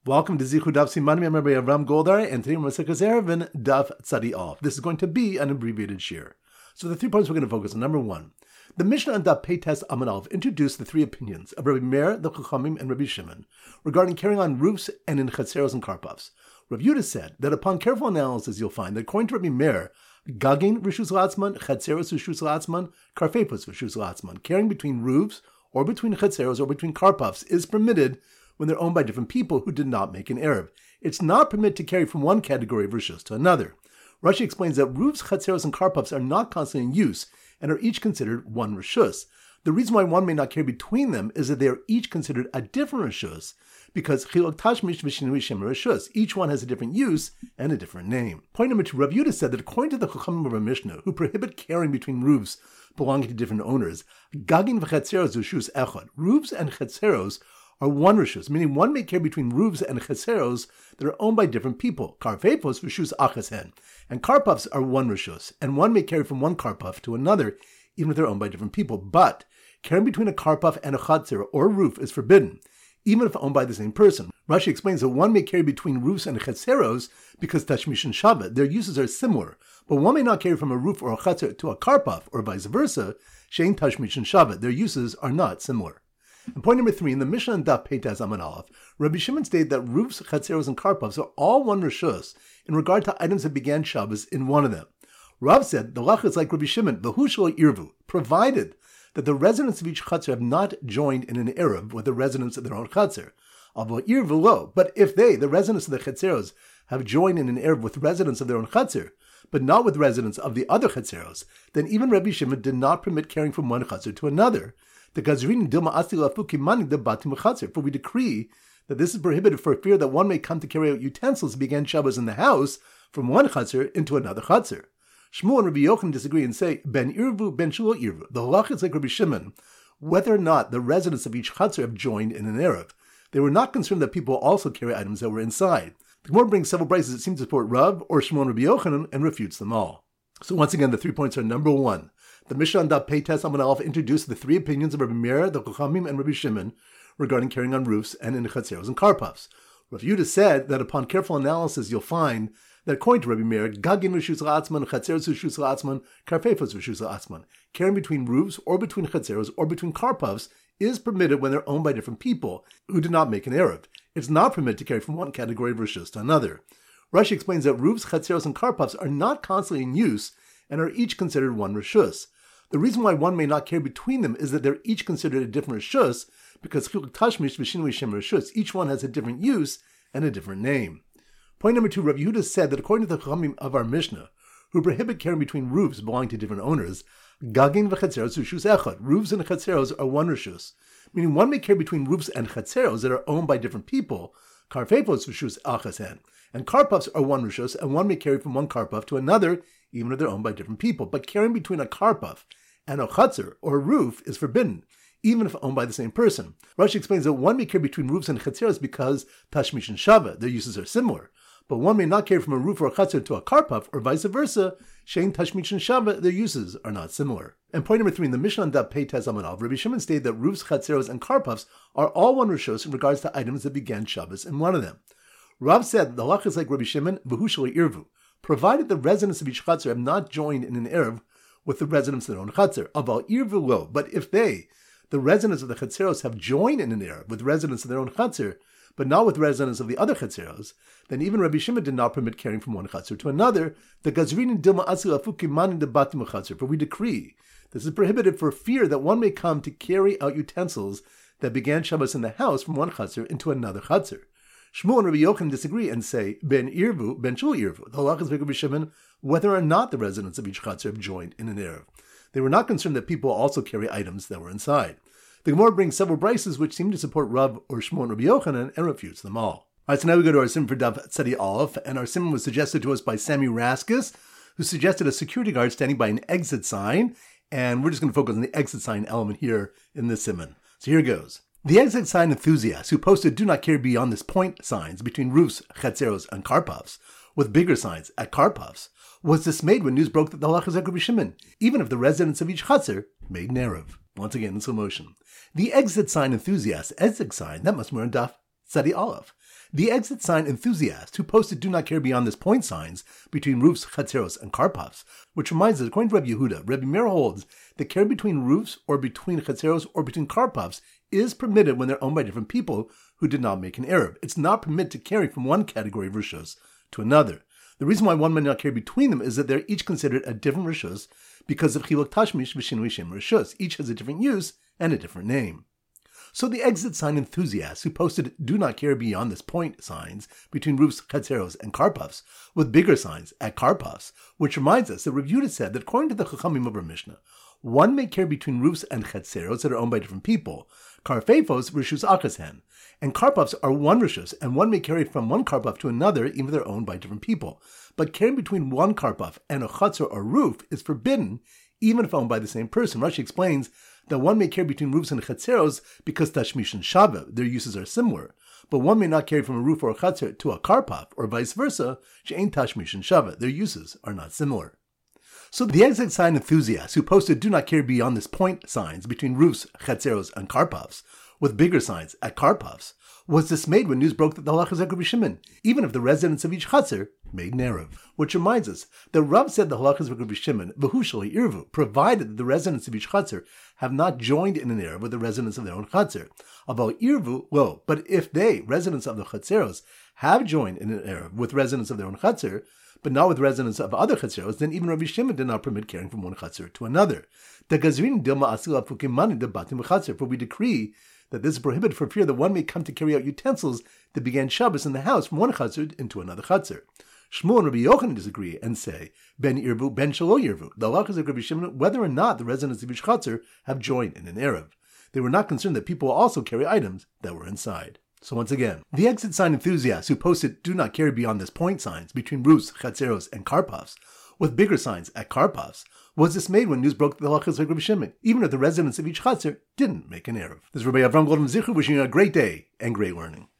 Welcome to Zichud Daf Simanim. I'm Rabbi Avram Goldar, and today we're Masechus Eruvin Daf Tzadi Aleph. This is going to be an abbreviated shir. So the 3 points we're going to focus on. Number 1, the Mishnah on Daf Peites Amud Aleph introduced the 3 opinions of Rabbi Meir, the Chachamim, and Rabbi Shimon regarding carrying on roofs and in chetzeros and karpavs. Rav Yehuda said that upon careful analysis, you'll find that according to Rabbi Meir, Gagin Rishus Latzman, Chetzeros Rishus Latzman, Karfepus Rishus Latzman, carrying between roofs or between chetzeros or between karpavs is permitted when they're owned by different people who did not make an Erev. It's not permitted to carry from one category of rishus to another. Rashi explains that roofs, chetzeros, and karpavs are not constantly in use and are each considered one rishus. The reason why one may not carry between them is that they are each considered a different rishus, because chilok tashmish v'shinui shem rishus. Each one has a different use and a different name. Point number 2, Rav Yehuda said that according to the Chachamim of our Mishnah, who prohibit carrying between roofs belonging to different owners, gagin v'chetzeros rishus echad. Roofs and chetzeros are one rishus, meaning one may carry between roofs and chetzeros that are owned by different people. Karfepos rishus achashen, and karpavs are one rishus, and one may carry from one karpav to another, even if they're owned by different people. But carrying between a karpav and a chetzer or roof is forbidden, even if owned by the same person. Rashi explains that one may carry between roofs and chetzeros because tashmish and shabbat, their uses are similar, but one may not carry from a roof or a chetzer to a karpav, or vice versa, shein tashmish and shabbat, their uses are not similar. And point number 3, in the Mishnah and Daf Peites Amud Aleph, Rabbi Shimon stated that roofs, chetzeros, and karpavs are all one rishus in regard to items that began Shabbos in one of them. Rav said the lach is like Rabbi Shimon, v'hu shelo irvu, provided that the residents of each chetzer have not joined in an Erev with the residents of their own chetzer. Avo irvu lo, but if they, the residents of the chetzeros, have joined in an Erev with residents of their own chetzer, but not with residents of the other chetzeros, then even Rabbi Shimon did not permit carrying from one chetzer to another. For we decree that this is prohibited for fear that one may come to carry out utensils began Shabbos in the house from one chetzer into another chetzer. Shmuel and Rabbi Yochanan disagree and say, Ben irvu, ben shelo irvu. The halach is like Rabbi Shimon, whether or not the residents of each chetzer have joined in an Erev. They were not concerned that people also carry items that were inside. The Gemara brings several brises that seem to support Rav or Shmuel and Rabbi Yochanan and refutes them all. So once again, the 3 points are: number 1, the Mishnah on Daf Peites Amud Aleph introduced the 3 opinions of Rabbi Meir, the Chachamim, and Rabbi Shimon regarding carrying on roofs and in chetzeros and karpavs. Rav Yehuda said that upon careful analysis, you'll find that according to Rabbi Meir, gagin rishus la'atzman, chetzeros rishus la'atzman, karfepos rishus la'atzman, carrying between roofs or between chetzeros or between karpavs is permitted when they're owned by different people who did not make an Erev. It's not permitted to carry from one category of rishus to another. Rashi explains that roofs, chetzeros, and karpavs are not constantly in use and are each considered one rishus. The reason why one may not carry between them is that they're each considered a different rishus, because chiluk tashmish v'shinui shem rishus, each one has a different use and a different name. Point number 2, Rav Yehuda said that according to the Chachamim of our Mishnah, who prohibit carrying between roofs belonging to different owners, gagin v'chetzeros rishus echad, roofs and chetzeros are one rishus, meaning one may carry between roofs and chetzeros that are owned by different people, karfepos rishus achasen, and karpavs are one rishus, and one may carry from one karpav to another, even if they're owned by different people. But carrying between a karpav and a chetzer or a roof is forbidden, even if owned by the same person. Rashi explains that one may carry between roofs and chetzeros because tashmish and shava, their uses are similar, but one may not carry from a roof or a chetzer to a karpav, or vice versa, shein tashmish and shava, their uses are not similar. And point number 3, in the Mishnah on Daf Peites Amud Aleph, Rabbi Shimon stated that roofs, chetzeros, and karpavs are all one rishus in regards to items that began Shabbos in one of them. Rav said the halach is like Rabbi Shimon, v'hu shelo irvu, provided the residents of each chetzer have not joined in an Erev with the residents of their own chetzer. Aval irvu lo, but if they, the residents of the chetzeros, have joined in an Erev with residents of their own chetzer, but not with residents of the other chetzeros, then even Rabbi Shimon did not permit carrying from one chetzer to another. The gazrin dilma asil afuki manin debatim chetzer. For we decree this is prohibited for fear that one may come to carry out utensils that began Shabbos in the house from one chetzer into another chetzer. Shmuel and Rabbi Yochanan disagree and say, Ben irvu, ben shelo irvu. The halach is like Rabbi Shimon, whether or not the residents of each chetzer have joined in an Erev. They were not concerned that people also carry items that were inside. The Gemara brings several brises which seem to support Rav or Shmuel and Rabbi Yochanan and refutes them all. Alright, so now we go to our sim for Daf Tzadi Aleph, and our sim was suggested to us by Sammy Raskus, who suggested a security guard standing by an exit sign, and we're just going to focus on the exit sign element here in this simon. So here goes. The exit sign enthusiasts who posted "Do not carry beyond this point" signs between roofs, chetzeros, and karpavs, with bigger signs at karpavs, was dismayed when news broke that the halach is like Rabbi Shimon, even if the residents of each chetzer made an Erev. Once again, in slow motion. The exit sign enthusiast, exit sign, that must be on Daf Tzadi Aleph. The exit sign enthusiast who posted "Do not carry beyond this point" signs between roofs, chatzeros, and karpavs, which reminds us, according to Rabbi Yehuda, Rabbi Meir holds that carry between roofs or between chatzeros or between karpavs is permitted when they're owned by different people who did not make an eruv. It's not permitted to carry from one category of rishus to another. The reason why one may not carry between them is that they're each considered a different rishus because of chiluk tashmish v'shinui shem rishus. Each has a different use and a different name. So the exit sign enthusiasts who posted "Do not carry beyond this point" signs between roofs, chatzeros, and karpavs with bigger signs at karpavs, which reminds us that Rav Yehuda said that according to the Chachamim of our Mishnah, one may carry between roofs and chatzeros that are owned by different people. Karfefos rishus achashen, and karpavs are one rishus, and one may carry from one karpav to another even if they're owned by different people. But carrying between one karpav and a chatzer or roof is forbidden even if owned by the same person. Rashi explains that one may carry between roofs and chatzeros because tashmish and shava, their uses are similar. But one may not carry from a roof or a chatzer to a karpav, or vice versa, she'ain tashmish and shava, their uses are not similar. So the exit sign enthusiasts who posted "Do not carry beyond this point" signs between roofs, chatzeros, and karpavs, with bigger signs at karpavs, was dismayed when news broke that the halacha is like Rabbi Shimon, even if the residents of each chatzer made an eruv. Which reminds us that Rav said the halacha is like Rabbi Shimon, v'hu shelo irvu, provided that the residents of each chatzer have not joined in an eruv with the residents of their own chatzer. About irvu, well, but if they, residents of the chatzeros, have joined in an eruv with residents of their own chatzer, but not with residents of other chatzeros, then even Rabbi Shimon did not permit carrying from one chatzer to another. For we decree that this is prohibited for fear that one may come to carry out utensils that began Shabbos in the house from one chatzer into another chatzer. Shmuel and Rabbi Yochanan disagree and say, ben irvu, ben shelo irvu. The halacha is like Rabbi Shimon whether or not the residents of each chatzer have joined in an eruv. They were not concerned that people will also carry items that were inside. So once again, the exit sign enthusiasts who posted "Do not carry beyond this point" signs between roofs, chatzeros, and karpavs, with bigger signs at karpavs, was dismayed when news broke that the halacha is like Rabbi Shimon, even if the residents of each chatzer didn't make an eruv. This is Rabbi Avram Goldman Zichur wishing you a great day and great learning.